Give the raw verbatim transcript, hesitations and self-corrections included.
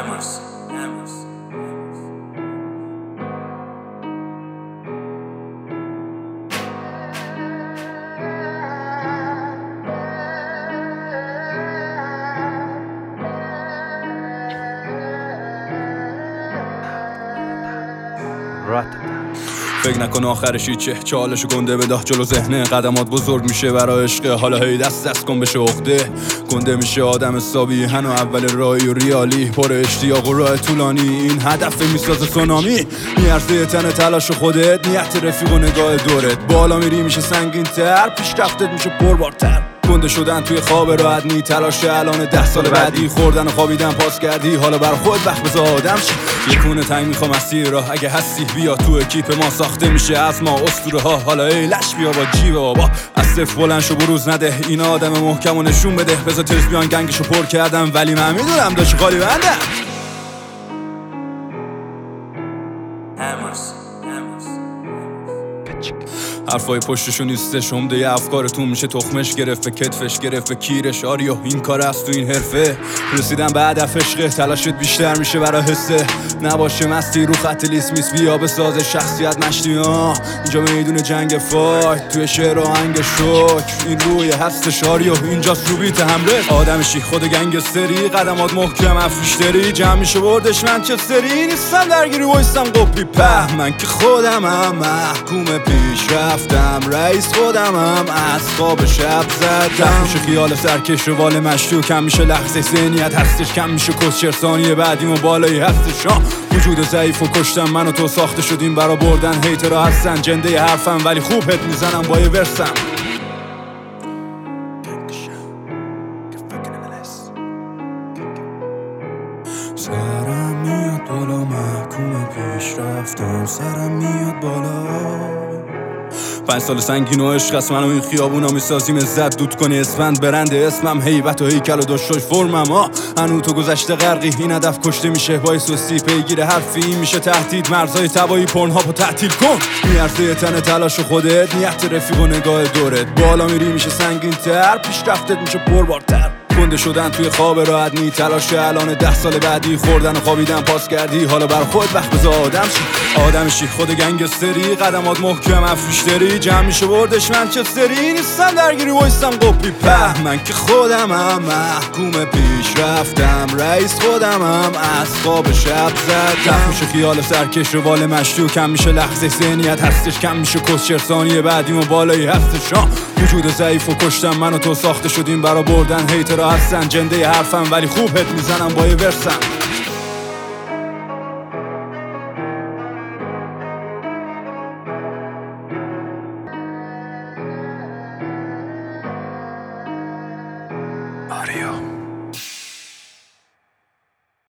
Hammers. Hammers. فکر نکن آخرش چه چالشو گنده بده جلو ذهنه، قدمات بزرگ میشه برای عشق، حالا هی دست دست کن بشه عقده، گنده میشه آدم حسابی، هنو اول راهی و ریالی، پر اشتیاق و راه طولانی، این هدف میسازه سونامی، میارزه تن تلاش خودت، نیت رفیق و نگاه دورت، بالا میری میشه سنگین تر، پیشرفتت میشه پربارتر، گنده شدن توی خواب راحت نی، تلاش الان ده سال بعدی، خوردن و خوابیدن پاس کردی، حالا برای خود وقت بذار آدم شی، یه کونه تنگ میخوام مسیر راه، اگه هستی بیا تو اکیپ ما، ساخته میشه از ما اسطوره ها، حالا ای لش بیا با جیب بابا، از صفر بلند شو بروز نده، این آدم محکم و نشون بده، بذار ترس بیان گنگشو پر کردم، ولی من میدونم داشت خالی بندم. Hammers. حرفای پشتشو نیستش، عمده افکارتون میشه تخمش گرفت، کتفش گرفت کیرش، آریو این کار است تو این حرفه، رسیدن به هدف عشقه، تلاشت بیشتر میشه برای حسه، نباشه مستی رو خط لیست میس، بیا بساز شخصیت مشتی ها، اینجا میدون جنگ فایت، توی شعر و آهنگ شکر، این روی هستش آریو، اینجاست رو بیت حمله، آدمشی خود گنگستری، قدمات محکم افریشتری، جمع میشه بردش منچستری، نیستم درگیری وایستم قپی په، من که خودمم محکوم پیش رفتم، رئیس خودمم از خواب شب زدم، میشه خیال سرکش و وال مشتو، کم میشه لحظه ذهنیت هستش، کم میشه کسچر ثانیه بعدیم و بالایی هستش، وجود ضعیف و کشتم، من و تو ساخته شدیم برا بردن، هیترها هستن جنده حرفم، ولی خوب هت میزنم با یه ورسم. سرم میاد بالا، محکوم پیش رفتم، سرم میاد بالا، پنج سال سنگین و عشق است، من و این خیابونا میسازیم عزت دود کنی اسفند، برند اسمم هیبت و هیکل و داشتای فرمم ها، هنو تو گذشته غرقی، این هدف کشته میشه با سوسی، پیگیر حرفی این میشه تهدید، مرزای تبایی پرنهاپ و تعطیل کن، میارزه تن تلاش خودت، نیت رفیق و نگاه دورت، بالا میری میشه سنگین تر، پیشرفتت میشه پربارتر، گنده شدن توی خواب راحت نی، تلاش الان ده سال بعدی، خوردن و خوابیدن پاس کردی، حالا برای خود وقت بذار آدم شی، آدم شی خود گنگستری، قدمات محکم افریشتری، جمع میشه بردش منچستری، نیستم درگیری وایستم قپی په، من که خودمم محکوم پیش رفتم، رئیس خودمم از خواب شب زدم، میشه خیال سرکش و وال مشتو، کم میشه لحظه ذهنیت هستش، کم میشه کسچر ثانیه بعدیم و بالایی هستش، وجود ضعیف و کشتم، من و تو ساخته شدیم برا بردن، هیترها هستن جنده حرفم، ولی خوب هت میزنم با یه ورسم.